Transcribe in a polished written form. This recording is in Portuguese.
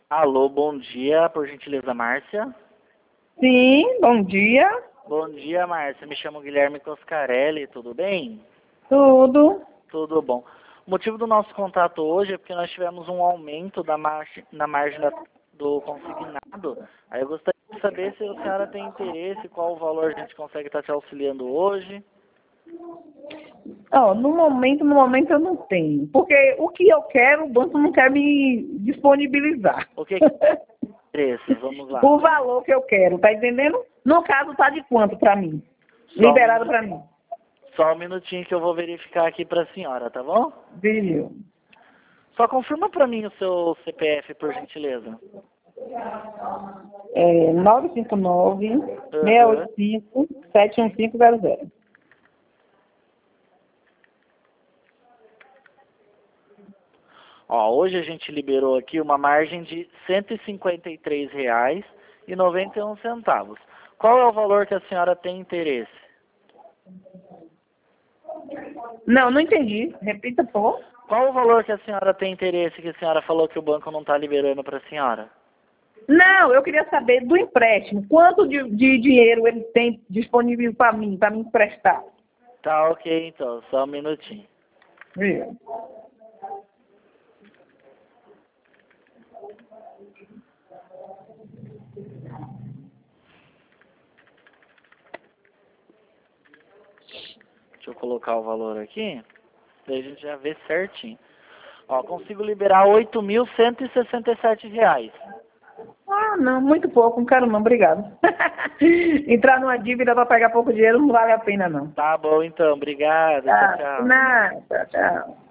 Alô, bom dia, por gentileza, Márcia. Sim, bom dia. Bom dia, Márcia. Me chamo Guilherme Coscarelli, tudo bem? Tudo. Tudo bom. O motivo do nosso contato hoje é porque nós tivemos um aumento na margem do consignado. Aí eu gostaria de saber se a senhora tem interesse, qual o valor a gente consegue estar te auxiliando hoje. No momento eu não tenho. Porque o que eu quero, o banco não quer me disponibilizar. O que é interesse? Vamos lá. O valor que eu quero, tá entendendo? No caso, tá de quanto para mim? Só Liberado para mim. Só um minutinho que eu vou verificar aqui para a senhora, tá bom? Viu? Só confirma para mim o seu CPF, por gentileza. 959-685-71500. Ó, hoje a gente liberou aqui uma margem de R$ 153,91. Qual é o valor que a senhora tem interesse? Não entendi. Repita, por favor. Qual o valor que a senhora tem interesse que a senhora falou que o banco não está liberando para a senhora? Não, eu queria saber do empréstimo. Quanto de dinheiro ele tem disponível para mim emprestar? Tá ok, então. Só um minutinho. Viu? Deixa eu colocar o valor aqui. Daí a gente já vê certinho. Ó, consigo liberar R$ 8.167. Não, muito pouco, não quero não, obrigado. Entrar numa dívida para pegar pouco dinheiro não vale a pena não. Tá bom, então. Obrigado. Tchau, tchau. Nada, tchau.